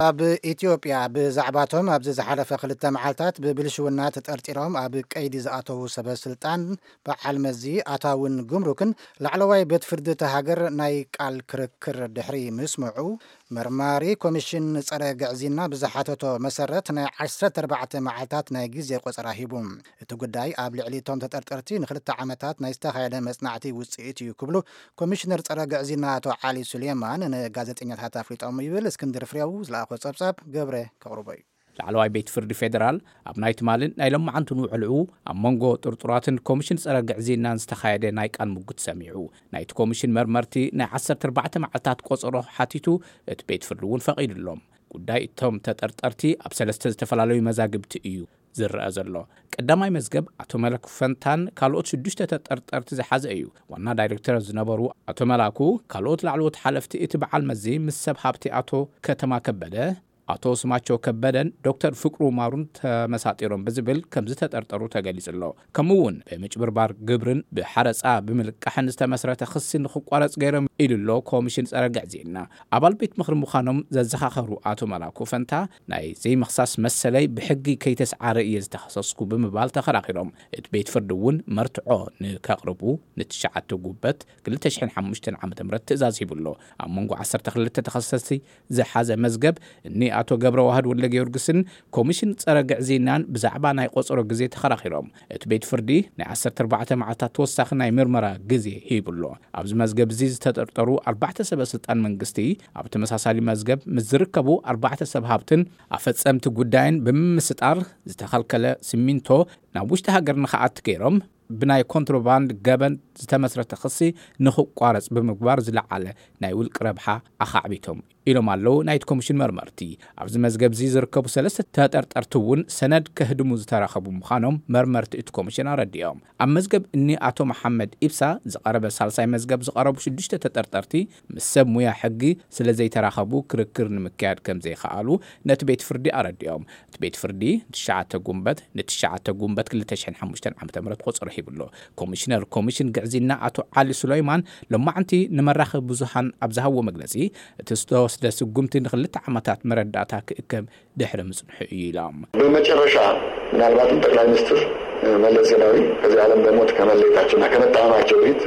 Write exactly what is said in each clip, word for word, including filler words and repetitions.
ኣብ ኢትዮጵያ ብዛዕባቶም ኣብዚ ዝሓለፈ ክልተ መዓልታት ብብልሽውና ተጠርጢሮም ኣብ ቀይዲ ዝኣተዉ ሰበስልጣን በዓል መዚ ኣታውን ጉምሩክን ላዕለዋይ ቤት ፍርዲ እታ ሃገር ናይ ቃል ክርክር ድሕሪ ምስምዑ መርማሪ ኮሚሽን ጸረ ግዕዚና ብዝሓተቶ መሰረት ናይ ዓሰርተ ኣርባዕተ መዓልታት ናይ ግዜ ቆፀራ ሂቡ። እቲ ጉዳይ ኣብ ልዕሊ እቶም ተጠርጠርቲ ንክልተ ዓመታት ናይ ዝተኻየደ መጽናዕቲ ውፅኢት እዩ ክብሉ ኮሚሽነር ጸረ ግዕዚና ኣቶ ዓሊ ሱሌማን ንጋዜጠኛታት ኣፍሊጦም ይብል። እስክንድር ፍሬው ዝለኣኾ ጸብጻብ ገብረ ከቕርቦ እዩ። ላዕለዋይ ቤት ፍርዲ ፌደራል ኣብ ናይ ትማልን ናይ ሎማዓንቱን ውዕልዑ ኣብ መንጎ ጥርጡራትን ኮሚሽን ጸረ ግዕዚናን ዝተኻየደ ናይ ቃል ሙግት ሰሚዑ ናይቲ ኮሚሽን መርመርቲ ናይ ዓሰርተ ኣርባዕተ መዓልታት ቆፀሮ ሓቲቱ እቲ ቤት ፍርዲ እውን ፈቒዱሎም። ጉዳይ እቶም ተጠርጠርቲ ኣብ ሰለስተ ዝተፈላለዩ መዛግብቲ እዩ ዝረአ ዘሎ። ቀዳማይ መዝገብ ኣቶ መላኩ ፈንታን ካልኦት ሽዱሽተ ተጠርጠርቲ ዝሓዘ እዩ። ዋና ዳይሬክተር ዝነበሩ ኣቶ መላኩ ካልኦት ላዕለዎት ሓለፍቲ እቲ በዓል መዚ ምስ ሰብ ሃብቲ ኣቶ ከተማ ከበደ ኣቶ ስማቸው ከበደን ዶክተር ፍቅሩ ማሩን ተመሳጢሮም ብዝብል ከም ዝተጠርጠሩ ተገሊጽሎ። ከምኡውን ብምጭብርባር ግብርን ብሓረፃ ብምልቃሕን ዝተመስረተ ክሲ ንኽቋረጽ ገይሮም ኢሉሎ ኮሚሽን ጸረ ግዕዚና ኣባል ቤት ምኽሪ ምዃኖም ዘዘኻኸሩ ኣቶ መላኩ ፈንታ ናይ ዘይምኽሳስ መሰለይ ብሕጊ ከይተሰዓረ እየ ዝተኸሰስኩ ብምባል ተኸራኺሮም እቲ ቤት ፍርዲ እውን መርትዖ ንከቕርቡ ንትሽዓተ ጉበት ክልተ ሽሕን ሓሙሽተን ዓመተ ምህረት ትእዛዝ ሂቡሎ። ኣብ መንጎ ዓሰርተ ክልተ ተኸሰስቲ ዝሓዘ መዝገብ እኒ ኣቶ ገብረ ዋህድ ወለ ጊዮርጊስን ኮሚሽን ጸረ ግዕዚናን ብዛዕባ ናይ ቆፀሮ ግዜ ተኸራኺሮም እቲ ቤት ፍርዲ ናይ ዓሰርተ ኣርባዕተ መዓልታት ተወሳኺ ናይ ምርመራ ግዜ ሂቡሎ። ኣብዚ መዝገብ እዚ ዝተጠርጠሩ ኣርባዕተ ሰበስልጣን መንግስቲ ኣብ ተመሳሳሊ መዝገብ ምስ ዝርከቡ ኣርባዕተ ሰብ ሃብትን ኣፈጸምቲ ጉዳይን ብምምስጣር ዝተኸልከለ ሲሚንቶ ናብ ውሽጢ ሃገር ንኽኣቲ ገይሮም ብናይ ኮንትሮባንድ ገበን ዝተመስረተ ክሲ ንኽቋረጽ ብምግባር ዝለዓለ ናይ ውልቂ ረብሓ ኣኻዕቢቶም ኢሎም ኣለዉ ናይቲ ኮሚሽን መርመርቲ። ኣብዚ መዝገብ እዚ ዝርከቡ ሰለስተ ተጠርጠርቲ እውን ሰነድ ከህድሙ ዝተረኸቡ ምዃኖም መርመርቲ እቲ ኮሚሽን ኣረዲኦም። ኣብ መዝገብ እኒ ኣቶ መሓመድ ኢብሳ ዝቐረበ ሳልሳይ መዝገብ ዝቐረቡ ሽዱሽተ ተጠርጠርቲ ምስ ሰብ ሙያ ሕጊ ስለ ዘይተራኸቡ ክርክር ንምክያድ ከም ዘይከኣሉ ነቲ ቤት ፍርዲ ኣረዲኦም። እቲ ቤት ፍርዲ ትሽዓተ ጉንበት ንትሽዓተ ጉንበት ክልተ ሽሕን ሓሙሽተን ዓመተ ምህረት ቆፀሮ ሂቡሎ። ኮሚሽነር ኮሚሽን ግዕዚና ኣቶ ዓሊ ሱሌማን ሎማዓንቲ ንመራኸቢ ብዙሓን ኣብ ዝሃቦ መግለጺ እቲ ወስደ ስጉምቲ ንክልተ ዓመታት መረዳእታ ክእከብ ድሕሪ ምጽንሑ እዩ ኢሎም። በመጨረሻ ምናልባትም ጠቅላይ ሚኒስትር መለስ ዜናዊ ከዚህ ዓለም በሞት ከመለየታቸውና ከመጣመማቸው በፊት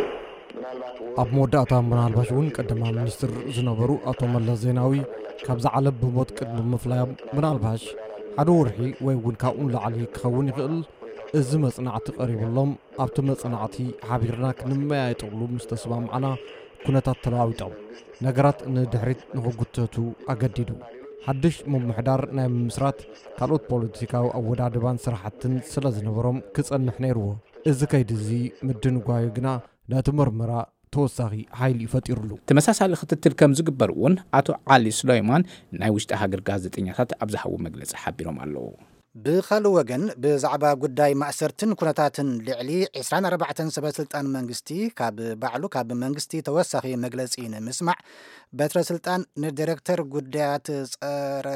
ኣብ መወዳእታ ምናልባሽ እውን ቀዳማ ሚኒስትር ዝነበሩ ኣቶ መለስ ዜናዊ ካብዚ ዓለም ብሞት ቅድሚ ምፍላዮም ምናልባሽ ሓደ ወርሒ ወይ እውን ካብኡን ላዕሊ ክኸውን ይኽእል እዚ መጽናዕቲ ቀሪቡሎም ኣብቲ መጽናዕቲ ሓቢርና ክንመያየጥሉ ምስ ተስማምዓና ኩነታት ተለዋዊጦም ነገራት ንድሕሪት ንኽጉተቱ ኣገዲዱ ሓድሽ ምምሕዳር ናይ ምምስራት ካልኦት ፖለቲካዊ ኣወዳድባን ስራሕትን ስለ ዝነበሮም ክጸንሕ ነይርዎ። እዚ ከይዲ እዚ ምድንጓዩ ግና ነቲ ምርመራ ተወሳኺ ሓይሊ ይፈጢሩሉ። ተመሳሳሊ ክትትል ከም ዝግበር እውን ኣቶ ዓሊ ሱሌማን ናይ ውሽጢ ሃገር ጋዜጠኛታት ኣብ ዝሃቡ መግለጺ ሓቢሮም ኣለዉ። ብኻልእ ወገን ብዛዕባ ጉዳይ ማእሰርትን ኩነታትን ልዕሊ عشرين أربعة ሰበስልጣን መንግስቲ ካብ ባዕሉ ካብ መንግስቲ ተወሳኺ መግለጺ ንምስማዕ በትረ ስልጣን ንዲሬክተር ጉዳያት ጸረ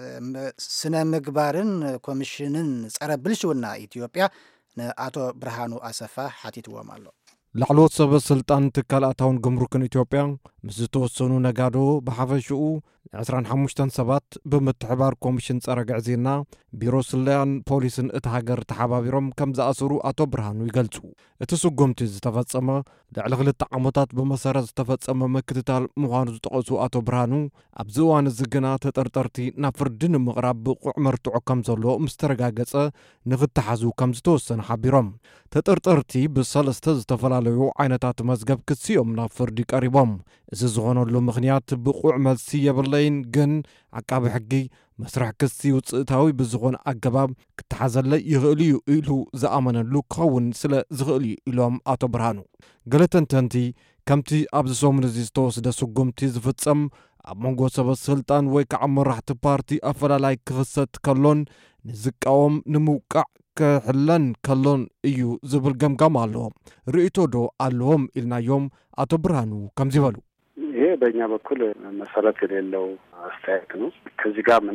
ስነ ምግባርን ኮሚሽንን ጸረ ብልሽውና ኢትዮጵያ ንኣቶ ብርሃኑ ኣሰፋ ሓቲትዎም ኣሎ። ላዕለዎት ሰበስልጣን ትካል ኣታውን ጉምሩክን ኢትዮጵያ ምስ ዝተወሰኑ ነጋዶ ብሓፈሽኡ عشرين وخمسة ሰባት ብምትሕባር ኮሚሽን ጸረ ግዕዚና ቢሮ ስለያን ፖሊስን እቲ ሃገር ተሓባቢሮም ከም ዝኣስሩ ኣቶ ብርሃኑ ይገልጹ። እቲ ስጉምቲ ዝተፈጸመ ልዕሊ ክልተ ዓመታት ብመሰረት ዝተፈጸመ ምክትታል ምዃኑ ዝጠቐሱ ኣቶ ብርሃኑ ኣብዚ እዋን እዚ ግና ተጠርጠርቲ ናብ ፍርዲ ንምቕራብ ብቑዕ መርትዖ ከም ዘሎ ምስ ተረጋገጸ ንኽተሓዙ ከም ዝተወሰነ ሓቢሮም ተጠርጠርቲ ብሰለስተ ዝተፈላለዩ ዓይነታት መዝገብ ክሲኦም ናብ ፍርዲ ቀሪቦም እዚ ዝኾነሉ ምኽንያት ብቑዕ መልሲ የብለይን ግን ዓቃቢ ሕጊ መስርሕ ክሲ ውፅእታዊ ብዝኾነ ኣገባብ ክተሓዘለይ ይኽእል እዩ ኢሉ ዝኣመነሉ ክኸውን ስለ ዝኽእል እዩ ኢሎም ኣቶ ብርሃኑ ገለ ተንተንቲ ከምቲ ኣብዚ ሰሙን እዚ ዝተወስደ ስጉምቲ ዝፍጸም ኣብ መንጎ ሰበስልጣን ወይ ከዓ መራሕቲ ፓርቲ ኣፈላላይ ክኽሰት ከሎን ንዝቃወም ንምውቃዕ ክሕለን ከሎን እዩ ዝብል ገምጋም ኣለዎም። ርእይቶ ዶ ኣለዎም ኢልናዮም ኣቶ ብርሃኑ ከምዚ በሉ። ይሄ በእኛ በኩል መሰረት የሌለው አስተያየት ነው። ከዚህ ጋር ምንም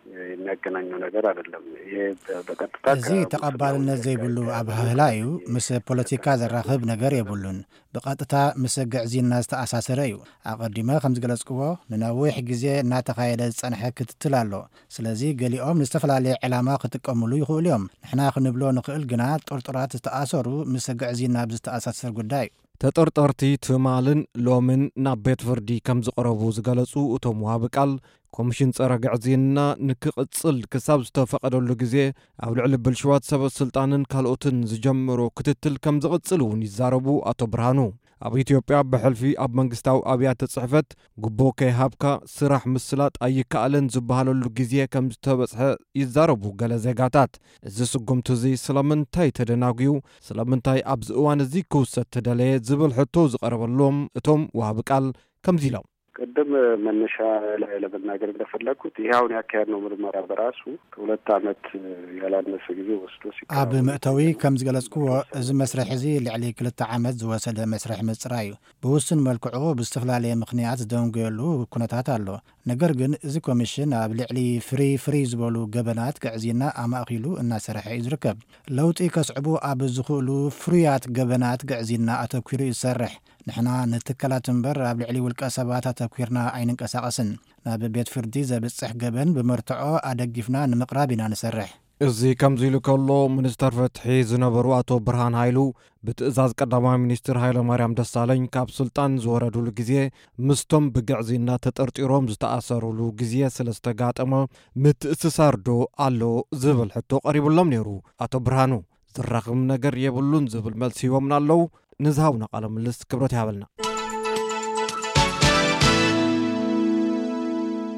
የሚያገናኘው ነገር አይደለም። ይሄ በቀጥታ እዚህ ተቀባልነት ዘይብሉ ኣብ ህላዩ ምስ ፖለቲካ ዘራኽብ ነገር የብሉን ብቀጥታ ምስ ግዕዚና ዝተኣሳሰረ እዩ። ኣቀዲመ ከም ዝገለጽክዎ ንነዊሕ ግዜ እናተኻየደ ዝጸንሐ ክትትል ኣሎ። ስለዚ ገሊኦም ንዝተፈላለየ ዕላማ ክጥቀምሉ ይኽእሉ እዮም። ንሕና ክንብሎ ንኽእል ግና ጥርጡራት ዝተኣሰሩ ምስ ግዕዚና ብዝተኣሳሰር ጉዳይ ተጠርጠርቲ ትማልን ሎምን ናብ ቤት ፍርዲ ከም ዝቐረቡ ዝገለጹ እቶም ዋሃቢ ቃል ኮሚሽን ጸረ ግዕዚና ንክቕጽል ክሳብ ዝተፈቐደሉ ግዜ ኣብ ልዕሊ ብልሽዋት ሰበ ስልጣንን ካልኦትን ዝጀመሩ ክትትል ከም ዝቕጽል እውን ይዛረቡ ኣቶ ብርሃኑ ኣብ ኢትዮጵያ ብሕልፊ ኣብ መንግስታዊ ኣብያተ ጽሕፈት ጉቦ ከይሃብካ ስራሕ ምስላጥ ኣይከኣለን ዝበሃለሉ ግዜ ከም ዝተበጽሐ ይዛረቡ ገለ ዜጋታት። እዚ ስጉምቲ እዚ ስለምንታይ ተደናግዩ ስለምንታይ ኣብዚ እዋን እዚ ክውሰድ ተደለየ ዝብል ሕቶ ዝቐረበሎም እቶም ዋሃቢ ቃል ከምዚ ኢሎም ቅድም መነሻ ላይ ለመናገር እንደፈለኩት ይሄውን ያካሄድ ነው ምርመራ በራሱ ከሁለት ዓመት ያላነሰ ጊዜ ወስዶ ሲቀር ኣብ ምእተዊ ከም ዝገለጽክዎ እዚ መስርሕ እዚ ልዕሊ ክልተ ዓመት ዝወሰደ መስርሕ ምጽራይ እዩ። ብውስን መልክዑ ብዝተፈላለየ ምክንያት ዝደንገየሉ ኩነታት ኣሎ። ነገር ግን እዚ ኮሚሽን ኣብ ልዕሊ ፍሪ ፍሪ ዝበሉ ገበናት ግዕዚና ኣማእኺሉ እናሰርሐ እዩ ዝርከብ። ለውጢ ከስዕቡ ኣብ ዝኽእሉ ፍሩያት ገበናት ግዕዚና ኣተኲሩ ይሰርሕ። ንሕና ንትከላት እምበር ኣብ ልዕሊ ውልቀ ሰባት ኣተኲርና ኣይንንቀሳቐስን። ናብ ቤት ፍርዲ ዘብጽሕ ገበን ብመርትዖ ኣደጊፍና ንምቕራብ ኢና ንሰርሕ። እዚ ከምዚ ኢሉ ከሎ ሚኒስተር ፍትሒ ዝነበሩ ኣቶ ብርሃን ሃይሉ ብትእዛዝ ቀዳማይ ሚኒስትር ሃይለማርያም ደሳለኝ ካብ ስልጣን ዝወረዱሉ ግዜ ምስቶም ብግዕዚና ተጠርጢሮም ዝተኣሰሩሉ ግዜ ስለዝተጋጠመ ምትእስሳር ዶ ኣሎ ዝብል ሕቶ ቀሪቡሎም ነይሩ። ኣቶ ብርሃኑ ዝራኽብ ነገር የብሉን ዝብል መልሲ ሂቦምና ኣለዉ። ንዝሃቡና ቃለ ምልልስ ክብረት ይሃበልና።